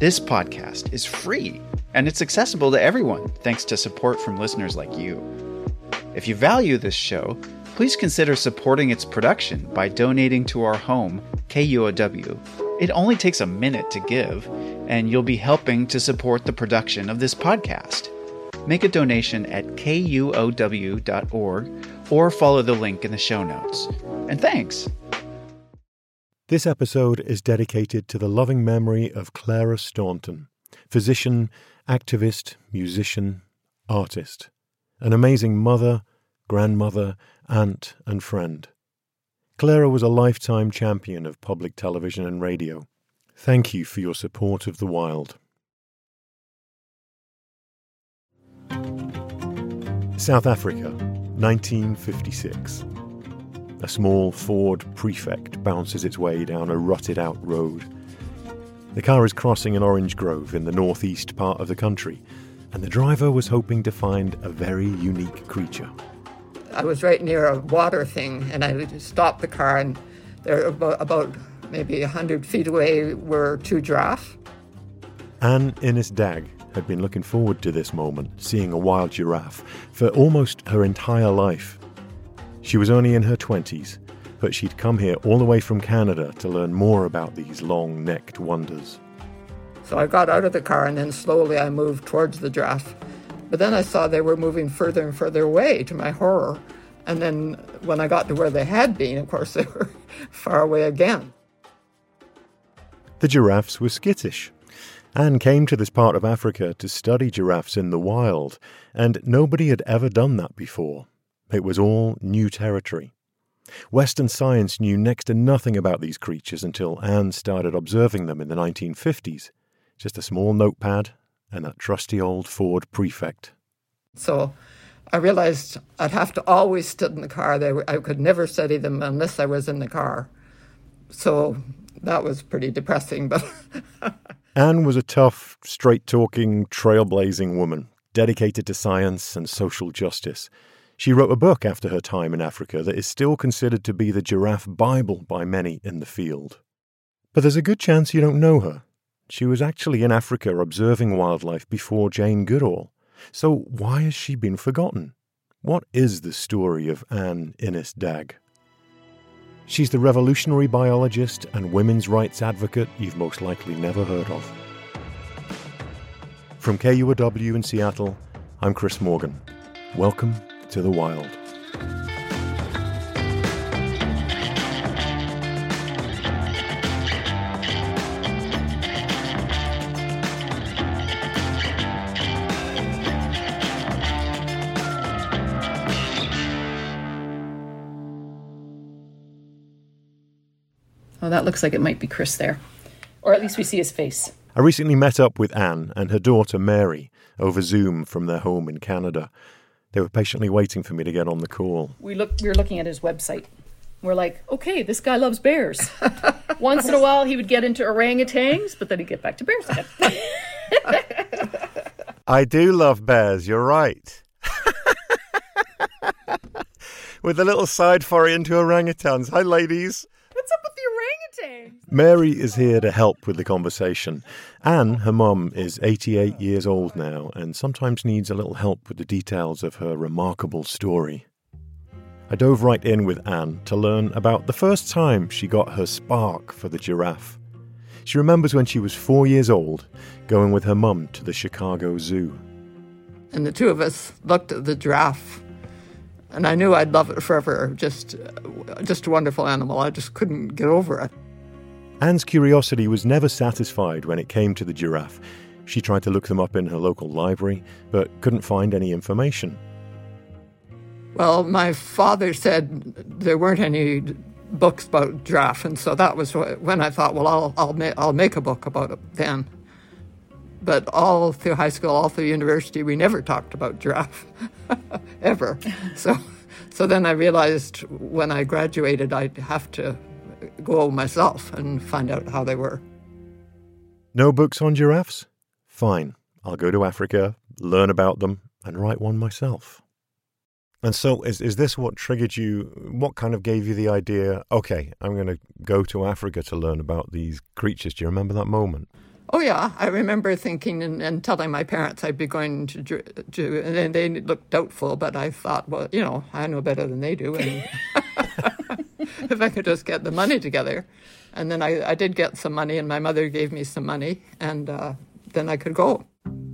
This podcast is free, and it's accessible to everyone thanks to support from listeners like you. If you value this show, please consider supporting its production by donating to our home, KUOW. It only takes a minute to give, and you'll be helping to support the production of this podcast. Make a donation at kuow.org or follow the link in the show notes. And thanks! This episode is dedicated to the loving memory of Clara Staunton, physician, activist, musician, artist, an amazing mother, grandmother, aunt, and friend. Clara was a lifetime champion of public television and radio. Thank you for your support of the wild. South Africa, 1956. A small Ford Prefect bounces its way down a rutted-out road. The car is crossing an orange grove in the northeast part of the country, and the driver was hoping to find a very unique creature. I was right near a water thing, and I stopped the car, and there about maybe 100 feet away were two giraffes. Anne Innes-Dagg had been looking forward to this moment, seeing a wild giraffe, for almost her entire life. She was only in her 20s, but she'd come here all the way from Canada to learn more about these long-necked wonders. So I got out of the car, and then slowly I moved towards the giraffe. But then I saw they were moving further and further away, to my horror. And then when I got to where they had been, of course, they were far away again. The giraffes were skittish. Anne came to this part of Africa to study giraffes in the wild, and nobody had ever done that before. It was all new territory. Western science knew next to nothing about these creatures until Anne started observing them in the 1950s. Just a small notepad and that trusty old Ford Prefect. So I realized I'd have to always sit in the car. I could never study them unless I was in the car. So that was pretty depressing. But Anne was a tough, straight-talking, trailblazing woman, dedicated to science and social justice. She wrote a book after her time in Africa that is still considered to be the Giraffe Bible by many in the field. But there's a good chance you don't know her. She was actually in Africa observing wildlife before Jane Goodall. So why has she been forgotten? What is the story of Anne Innes-Dagg? She's the revolutionary biologist and women's rights advocate you've most likely never heard of. From KUOW in Seattle, I'm Chris Morgan. Welcome to the wild. Oh, that looks like it might be Chris there. Or at least we see his face. I recently met up with Anne and her daughter Mary over Zoom from their home in Canada. They were patiently waiting for me to get on the call. We were looking at his website. We're like, okay, this guy loves bears. Once in a while he would get into orangutans, but then he'd get back to bears again. I do love bears, you're right. With a little side foray into orangutans. Hi, ladies. What's up with the orangutans? Mary is here to help with the conversation. Anne, her mum, is 88 years old now and sometimes needs a little help with the details of her remarkable story. I dove right in with Anne to learn about the first time she got her spark for the giraffe. She remembers when she was 4 years old, going with her mum to the Chicago Zoo. And the two of us looked at the giraffe, and I knew I'd love it forever. Just a wonderful animal. I just couldn't get over it. Anne's curiosity was never satisfied when it came to the giraffe. She tried to look them up in her local library, but couldn't find any information. Well, my father said there weren't any books about giraffe, and so that was when I thought, well, I'll make a book about it then. But all through high school, all through university, we never talked about giraffe, ever. So then I realized when I graduated, I'd have to go myself and find out how they were. No books on giraffes? Fine. I'll go to Africa, learn about them, and write one myself. And so is this what triggered you? What kind of gave you the idea, okay, I'm going to go to Africa to learn about these creatures? Do you remember that moment? Oh, yeah. I remember thinking and telling my parents I'd be going to and then they looked doubtful, but I thought, well, I know better than they do. And if I could just get the money together. And then I did get some money, and my mother gave me some money, and then I could go.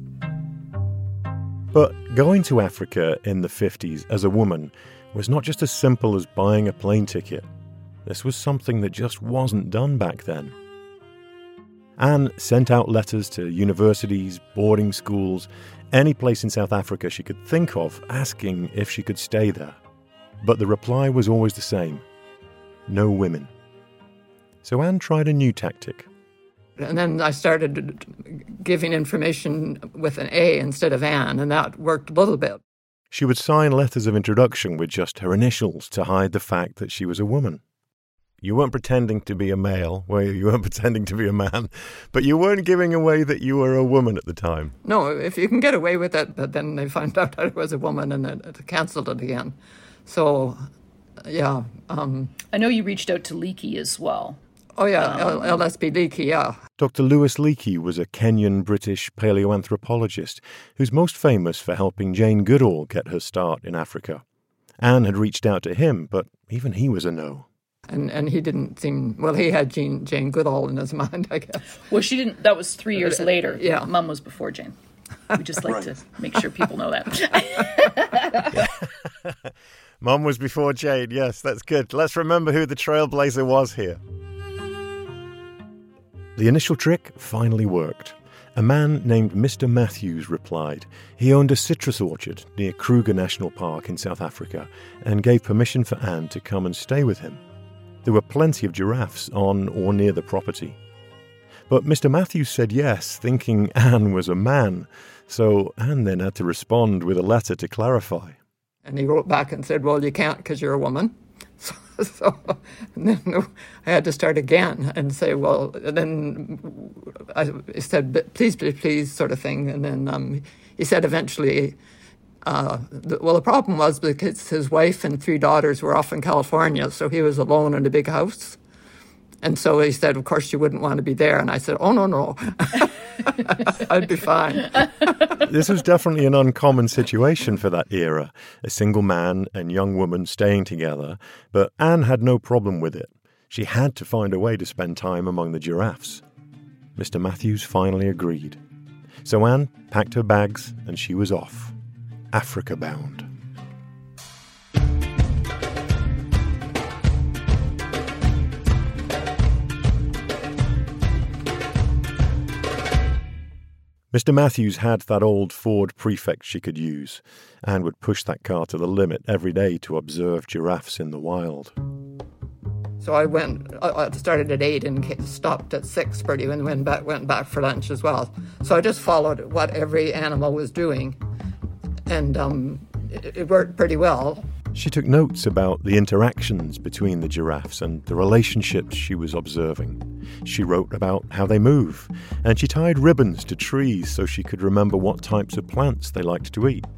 But going to Africa in the 50s as a woman was not just as simple as buying a plane ticket. This was something that just wasn't done back then. Anne sent out letters to universities, boarding schools, any place in South Africa she could think of, asking if she could stay there. But the reply was always the same: no women. So Anne tried a new tactic. And then I started giving information with an A instead of Anne, and that worked a little bit. She would sign letters of introduction with just her initials to hide the fact that she was a woman. You weren't pretending to be a male, well, you weren't pretending to be a man, but you weren't giving away that you were a woman at the time. No, if you can get away with it, but then they found out I was a woman and it canceled it again. So, yeah. I know you reached out to Leakey as well. Oh, yeah, LSB Leakey, yeah. Dr. Lewis Leakey was a Kenyan-British paleoanthropologist who's most famous for helping Jane Goodall get her start in Africa. Anne had reached out to him, but even he was a no. And he didn't seem, well, he had Jane Goodall in his mind, I guess. Well, she didn't, that was 3 years later. Yeah. Mum was before Jane. We just like to make sure people know that. Mum was before Jane, yes, that's good. Let's remember who the trailblazer was here. The initial trick finally worked. A man named Mr. Matthews replied. He owned a citrus orchard near Kruger National Park in South Africa and gave permission for Anne to come and stay with him. There were plenty of giraffes on or near the property. But Mr. Matthews said yes, thinking Anne was a man, so Anne then had to respond with a letter to clarify. And he wrote back and said, well, you can't because you're a woman. So and then I had to start again and say, well, and then I said, please, sort of thing. And then he said eventually, the problem was because his wife and 3 daughters were off in California, so he was alone in a big house. And so he said, of course, you wouldn't want to be there. And I said, oh, no. I'd be fine. This was definitely an uncommon situation for that era, a single man and young woman staying together. But Anne had no problem with it. She had to find a way to spend time among the giraffes. Mr. Matthews finally agreed. So Anne packed her bags and she was off, Africa bound. Mr. Matthews had that old Ford Prefect she could use and would push that car to the limit every day to observe giraffes in the wild. So I started at 8 and stopped at 6:30 and went back for lunch as well. So I just followed what every animal was doing, and it worked pretty well. She took notes about the interactions between the giraffes and the relationships she was observing. She wrote about how they move, and she tied ribbons to trees so she could remember what types of plants they liked to eat.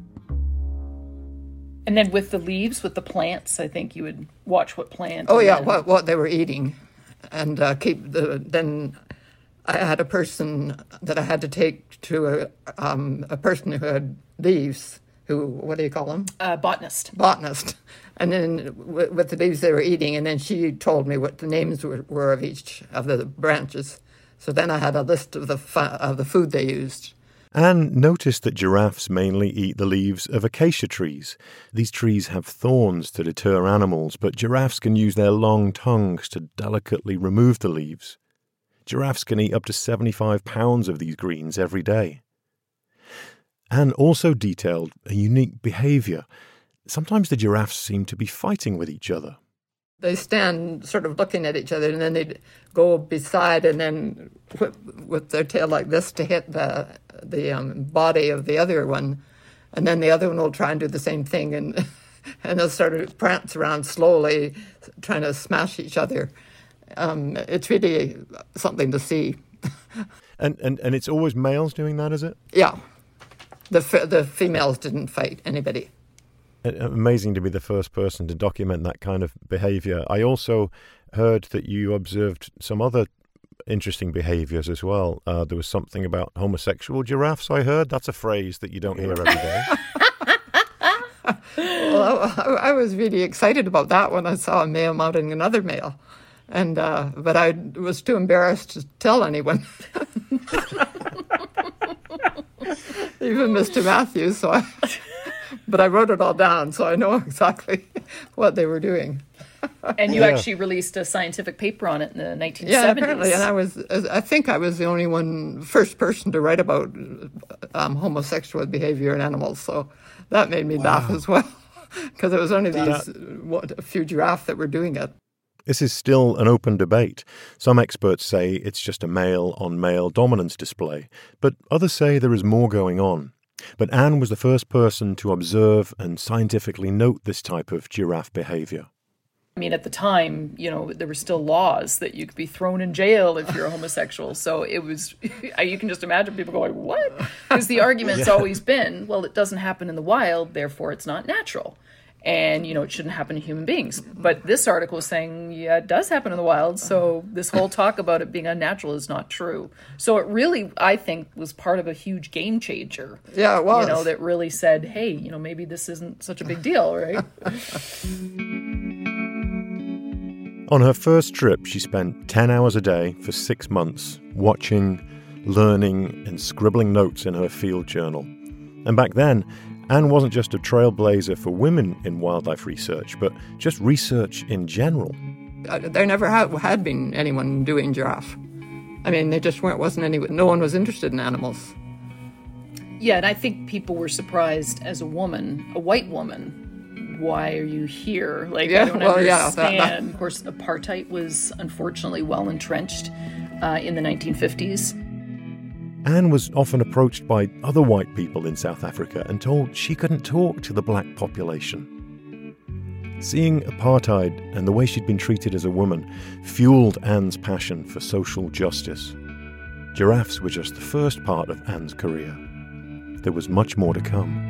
And then with the leaves, with the plants, I think you would watch what plant. Oh, yeah, what they were eating. And then I had a person that I had to take to a person who had leaves. What do you call them? Botanist. And then with the leaves they were eating, and then she told me what the names were of each of the branches. So then I had a list of the food they used. Anne noticed that giraffes mainly eat the leaves of acacia trees. These trees have thorns to deter animals, but giraffes can use their long tongues to delicately remove the leaves. Giraffes can eat up to 75 pounds of these greens every day. Anne also detailed a unique behaviour. Sometimes the giraffes seem to be fighting with each other. They stand sort of looking at each other, and then they'd go beside and then with their tail like this to hit the body of the other one. And then the other one will try and do the same thing, and they'll sort of prance around slowly, trying to smash each other. It's really something to see. And it's always males doing that, is it? Yeah. The females didn't fight anybody. Amazing to be the first person to document that kind of behaviour. I also heard that you observed some other interesting behaviors as well. There was something about homosexual giraffes, I heard. That's a phrase that you don't hear every day. Well, I was really excited about that when I saw a male mounting another male. But I was too embarrassed to tell anyone. Even Mr. Matthews, but I wrote it all down, so I know exactly what they were doing. And you actually released a scientific paper on it in the 1970s. Yeah, apparently, and I think I was the only first person to write about homosexual behavior in animals, so that made me laugh as well, because it was only a few giraffes that were doing it. This is still an open debate. Some experts say it's just a male-on-male dominance display, but others say there is more going on. But Anne was the first person to observe and scientifically note this type of giraffe behavior. I mean, at the time, there were still laws that you could be thrown in jail if you're a homosexual. So it was, you can just imagine people going, what? Because the argument's always been, well, it doesn't happen in the wild, therefore it's not natural. And, it shouldn't happen to human beings. But this article is saying, yeah, it does happen in the wild. So this whole talk about it being unnatural is not true. So it really, I think, was part of a huge game changer. Yeah, it was. That really said, hey, maybe this isn't such a big deal, right? On her first trip, she spent 10 hours a day for 6 months, watching, learning, and scribbling notes in her field journal. And back then, Anne wasn't just a trailblazer for women in wildlife research, but just research in general. There never had been anyone doing giraffe. I mean, they just no one was interested in animals. Yeah, and I think people were surprised as a woman, a white woman. Why are you here? I don't understand. Of course, apartheid was unfortunately well entrenched in the 1950s. Anne was often approached by other white people in South Africa and told she couldn't talk to the black population. Seeing apartheid and the way she'd been treated as a woman fueled Anne's passion for social justice. Giraffes were just the first part of Anne's career. There was much more to come.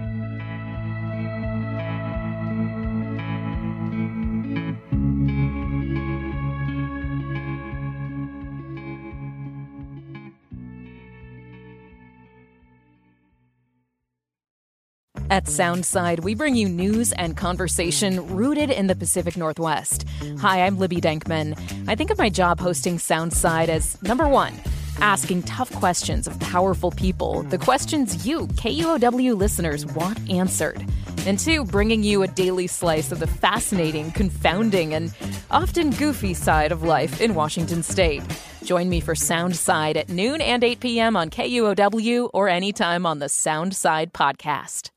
At Soundside, we bring you news and conversation rooted in the Pacific Northwest. Hi, I'm Libby Denkman. I think of my job hosting Soundside as, number one, asking tough questions of powerful people, the questions you, KUOW listeners, want answered. And two, bringing you a daily slice of the fascinating, confounding, and often goofy side of life in Washington State. Join me for Soundside at noon and 8 p.m. on KUOW or anytime on the Soundside podcast.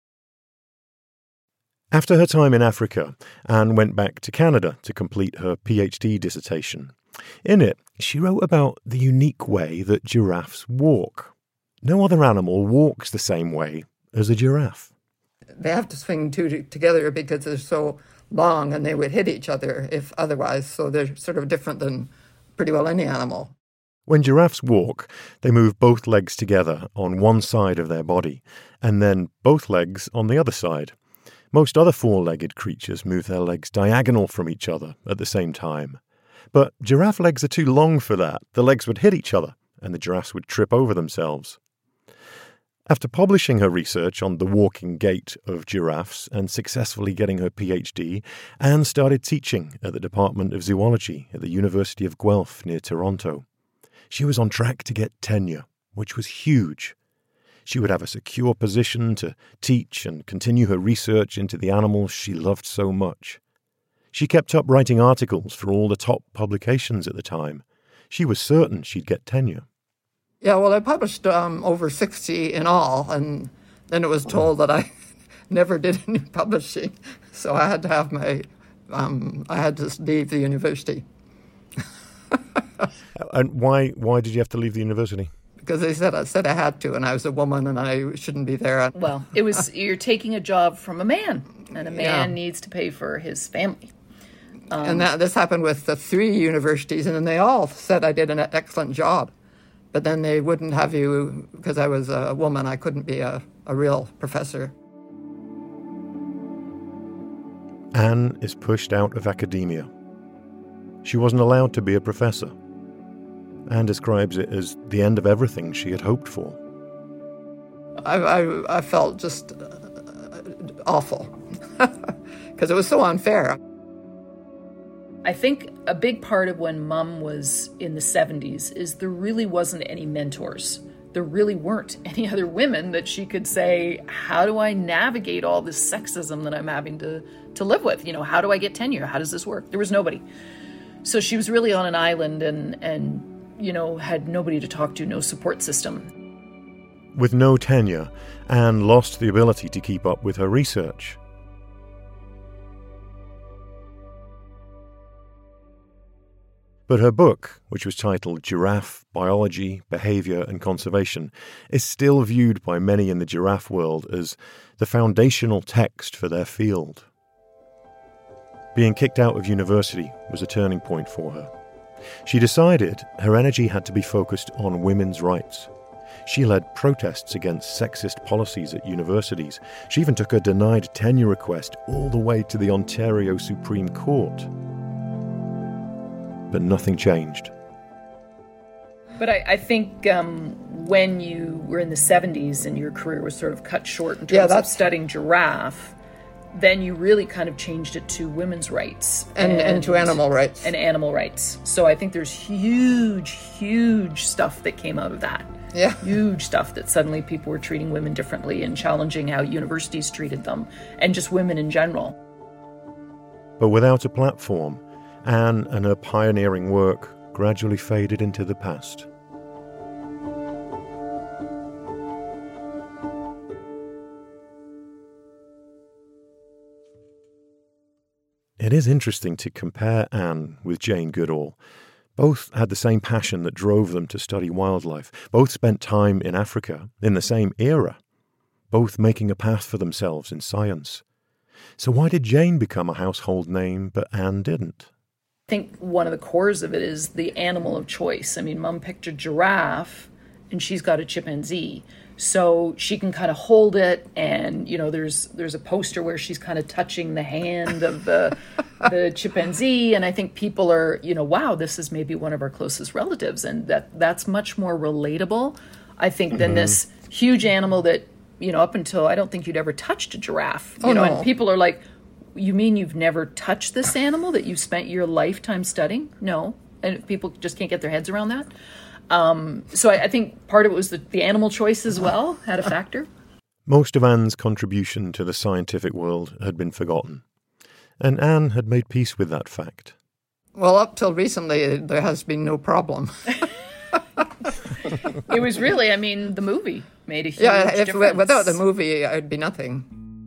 After her time in Africa, Anne went back to Canada to complete her PhD dissertation. In it, she wrote about the unique way that giraffes walk. No other animal walks the same way as a giraffe. They have to swing two together because they're so long and they would hit each other if otherwise, so they're sort of different than pretty well any animal. When giraffes walk, they move both legs together on one side of their body, and then both legs on the other side. Most other four-legged creatures move their legs diagonal from each other at the same time. But giraffe legs are too long for that. The legs would hit each other, and the giraffes would trip over themselves. After publishing her research on the walking gait of giraffes and successfully getting her PhD, Anne started teaching at the Department of Zoology at the University of Guelph near Toronto. She was on track to get tenure, which was huge. She would have a secure position to teach and continue her research into the animals she loved so much. She kept up writing articles for all the top publications at the time. She was certain she'd get tenure. Yeah, well, I published over 60 in all, and then it was told that I never did any publishing, so I had to have I had to leave the university. And why did you have to leave the university? Because I said I had to, and I was a woman, and I shouldn't be there. Well, it was you're taking a job from a man, and a man needs to pay for his family. And this happened with the 3 universities, and then they all said I did an excellent job. But then they wouldn't have you, because I was a woman, I couldn't be a real professor. Anne is pushed out of academia. She wasn't allowed to be a professor. Anne describes it as the end of everything she had hoped for. I felt just awful because it was so unfair. I think a big part of when Mum was in the 70s is there really wasn't any mentors. There really weren't any other women that she could say, how do I navigate all this sexism that I'm having to live with? You know, how do I get tenure? How does this work? There was nobody. So she was really on an island and you know, had nobody to talk to, no support system. With no tenure, Anne lost the ability to keep up with her research. But her book, which was titled Giraffe, Biology, Behaviour and Conservation, is still viewed by many in the giraffe world as the foundational text for their field. Being kicked out of university was a turning point for her. She decided her energy had to be focused on women's rights. She led protests against sexist policies at universities. She even took a denied tenure request all the way to the Ontario Supreme Court. But nothing changed. But I think when you were in the 70s and your career was sort of cut short in terms of studying giraffe, then you really kind of changed it to women's rights. And to animal rights. And animal rights. So I think there's huge stuff that came out of that. Yeah. Huge stuff that suddenly people were treating women differently and challenging how universities treated them and just women in general. But without a platform, Anne and her pioneering work gradually faded into the past. It is interesting to compare Anne with Jane Goodall. Both had the same passion that drove them to study wildlife. Both spent time in Africa in the same era. Both making a path for themselves in science. So why did Jane become a household name, but Anne didn't? I think one of the cores of it is the animal of choice. I mean, Mum picked a giraffe and she's got a chimpanzee. So she can kind of hold it, and, you know, there's a poster where she's kind of touching the hand of the chimpanzee, and I think people are, you know, wow, this is maybe one of our closest relatives, and that's much more relatable, I think, than this huge animal that, you know, up until, I don't think you'd ever touched a giraffe. You know, and people are like, you mean you've never touched this animal that you've spent your lifetime studying? No. And people just can't get their heads around that. So I think part of it was the animal choice as well had a factor. Most of Anne's contribution to the scientific world had been forgotten, and Anne had made peace with that fact. Well, up till recently, there has been no problem. It was really, I mean, the movie made a huge difference. Without the movie, it'd be nothing.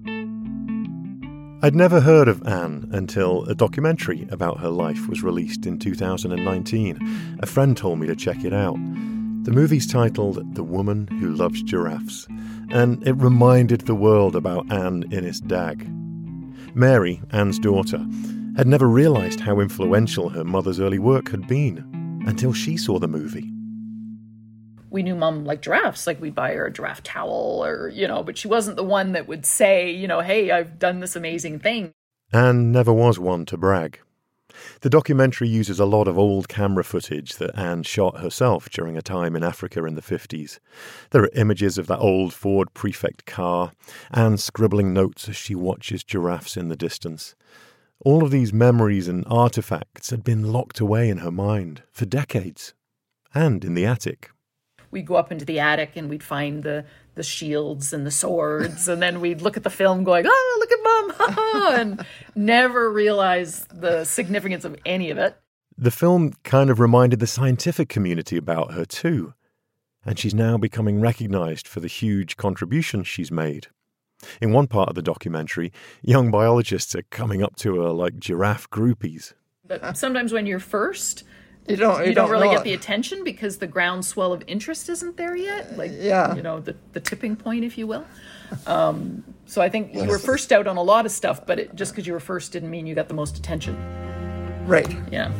I'd never heard of Anne until a documentary about her life was released in 2019. A friend told me to check it out. The movie's titled The Woman Who Loves Giraffes, and it reminded the world about Anne Innes Dagg. Mary, Anne's daughter, had never realised how influential her mother's early work had been until she saw the movie. We knew Mum liked giraffes, like we'd buy her a giraffe towel or, you know, but she wasn't the one that would say, you know, hey, I've done this amazing thing. Anne never was one to brag. The documentary uses a lot of old camera footage that Anne shot herself during a time in Africa in the 50s. There are images of that old Ford Prefect car, Anne scribbling notes as she watches giraffes in the distance. All of these memories and artifacts had been locked away in her mind for decades, and in the attic. We'd go up into the attic and we'd find the shields and the swords, and then we'd look at the film going, oh, look at Mum, and never realize the significance of any of it. The film kind of reminded the scientific community about her too, and she's now becoming recognised for the huge contributions she's made. In one part of the documentary, young biologists are coming up to her like giraffe groupies. But sometimes when you're first, you don't really know get the attention because the groundswell of interest isn't there yet. Like, you know, the tipping point, if you will. So I think you were first out on a lot of stuff, but just because you were first didn't mean you got the most attention. Right. Yeah.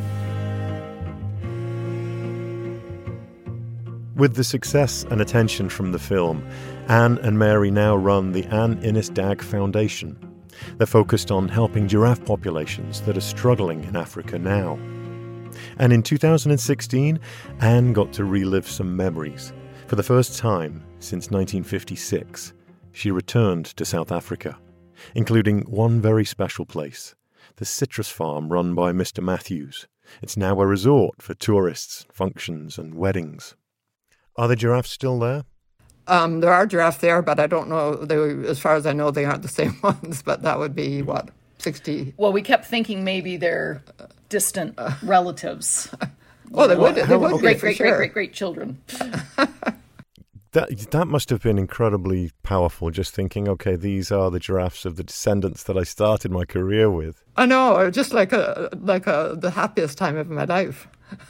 With the success and attention from the film, Anne and Mary now run the Anne Innes Dagg Foundation. They're focused on helping giraffe populations that are struggling in Africa now. And in 2016, Anne got to relive some memories. For the first time since 1956, she returned to South Africa, including one very special place, the citrus farm run by Mr. Matthews. It's now a resort for tourists, functions and weddings. Are the giraffes still there? There are giraffes there, but I don't know. As far as I know, they aren't the same ones. But that would be, 60? Well, we kept thinking maybe they're distant relatives. Oh, they would be, for sure. Great children. That must have been incredibly powerful, just thinking, okay, these are the giraffes of the descendants that I started my career with. I know, just like the happiest time of my life.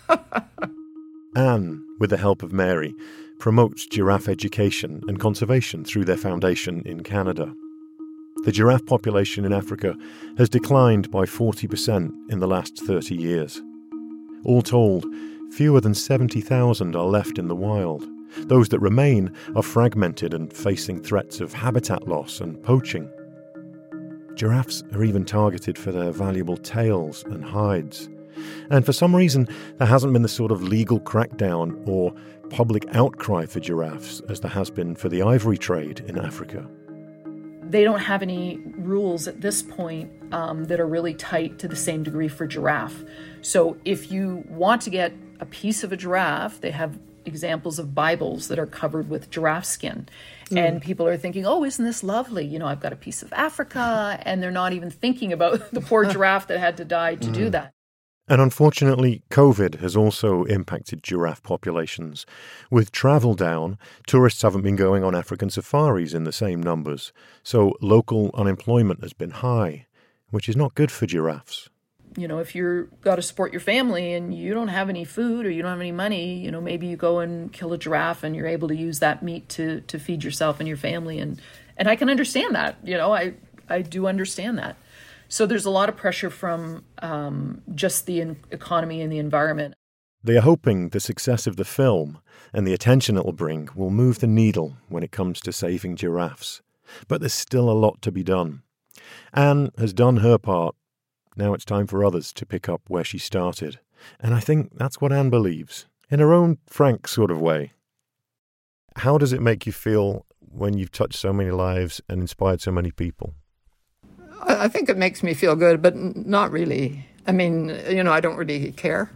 Anne, with the help of Mary, promotes giraffe education and conservation through their foundation in Canada. The giraffe population in Africa has declined by 40% in the last 30 years. All told, fewer than 70,000 are left in the wild. Those that remain are fragmented and facing threats of habitat loss and poaching. Giraffes are even targeted for their valuable tails and hides. And for some reason, there hasn't been the sort of legal crackdown or public outcry for giraffes as there has been for the ivory trade in Africa. They don't have any rules at this point that are really tight to the same degree for giraffe. So if you want to get a piece of a giraffe, they have examples of Bibles that are covered with giraffe skin. And people are thinking, oh, isn't this lovely? You know, I've got a piece of Africa, and they're not even thinking about the poor giraffe that had to die to do that. And unfortunately, COVID has also impacted giraffe populations. With travel down, tourists haven't been going on African safaris in the same numbers, so local unemployment has been high, which is not good for giraffes. You know, if you've got to support your family and you don't have any food or you don't have any money, you know, maybe you go and kill a giraffe and you're able to use that meat to feed yourself and your family. And I can understand that, you know, I do understand that. So there's a lot of pressure from just the economy and the environment. They are hoping the success of the film and the attention it will bring will move the needle when it comes to saving giraffes. But there's still a lot to be done. Anne has done her part. Now it's time for others to pick up where she started. And I think that's what Anne believes, in her own frank sort of way. How does it make you feel when you've touched so many lives and inspired so many people? I think it makes me feel good, but not really. I mean, you know, I don't really care.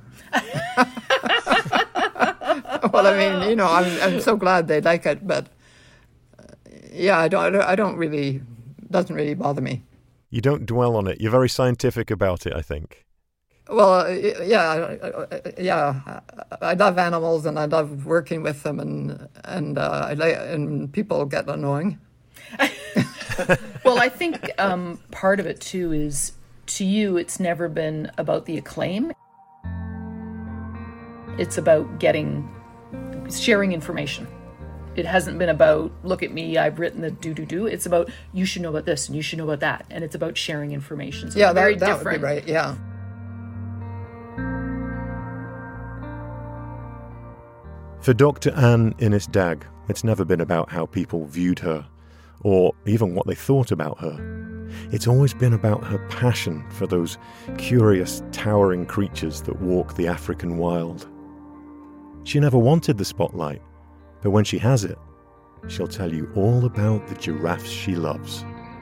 Well, I mean, you know, I'm so glad they like it, but yeah, I don't really, doesn't really bother me. You don't dwell on it. You're very scientific about it, I think. Well, yeah. I love animals and I love working with them, and people get annoying. Well, I think part of it too is, to you, it's never been about the acclaim. It's about sharing information. It hasn't been about, look at me, I've written the do. It's about, you should know about this and you should know about that. And it's about sharing information. So yeah, very that different. Would be right, yeah. For Dr. Anne Innes-Dagg, it's never been about how people viewed her, or even what they thought about her. It's always been about her passion for those curious, towering creatures that walk the African wild. She never wanted the spotlight, but when she has it, she'll tell you all about the giraffes she loves.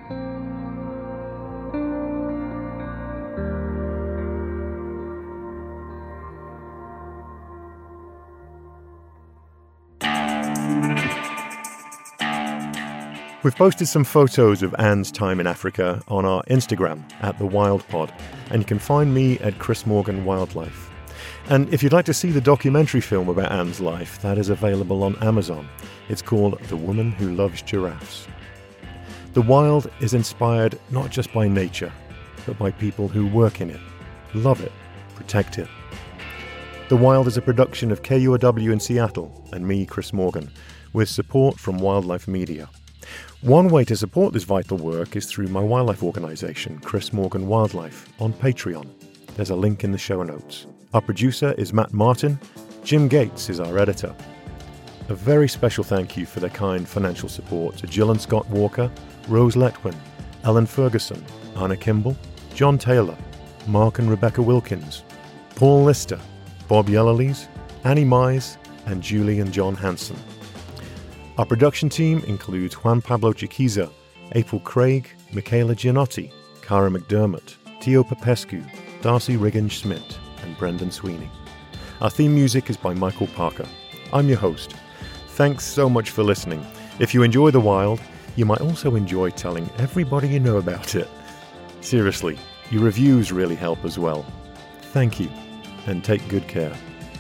We've posted some photos of Anne's time in Africa on our Instagram @TheWildPod, and you can find me at Chris Morgan Wildlife. And if you'd like to see the documentary film about Anne's life, that is available on Amazon. It's called The Woman Who Loves Giraffes. The wild is inspired not just by nature, but by people who work in it, love it, protect it. The Wild is a production of KUOW in Seattle and me, Chris Morgan, with support from Wildlife Media. One way to support this vital work is through my wildlife organisation, Chris Morgan Wildlife, on Patreon. There's a link in the show notes. Our producer is Matt Martin. Jim Gates is our editor. A very special thank you for their kind financial support to Jill and Scott Walker, Rose Letwin, Ellen Ferguson, Anna Kimball, John Taylor, Mark and Rebecca Wilkins, Paul Lister, Bob Yellowlees, Annie Mize, and Julie and John Hanson. Our production team includes Juan Pablo Chiquiza, April Craig, Michaela Gianotti, Cara McDermott, Tio Popescu, Darcy Riggin-Schmidt, and Brendan Sweeney. Our theme music is by Michael Parker. I'm your host. Thanks so much for listening. If you enjoy The Wild, you might also enjoy telling everybody you know about it. Seriously, your reviews really help as well. Thank you, and take good care.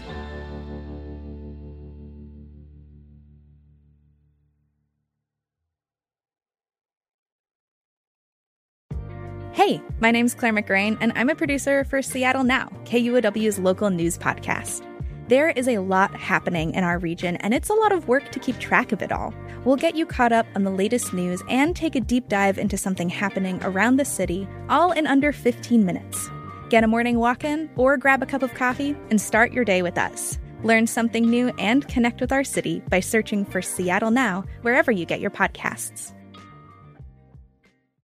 Hey, my name's Claire McGrain, and I'm a producer for Seattle Now, KUOW's local news podcast. There is a lot happening in our region, and it's a lot of work to keep track of it all. We'll get you caught up on the latest news and take a deep dive into something happening around the city, all in under 15 minutes. Get a morning walk in or grab a cup of coffee and start your day with us. Learn something new and connect with our city by searching for Seattle Now wherever you get your podcasts.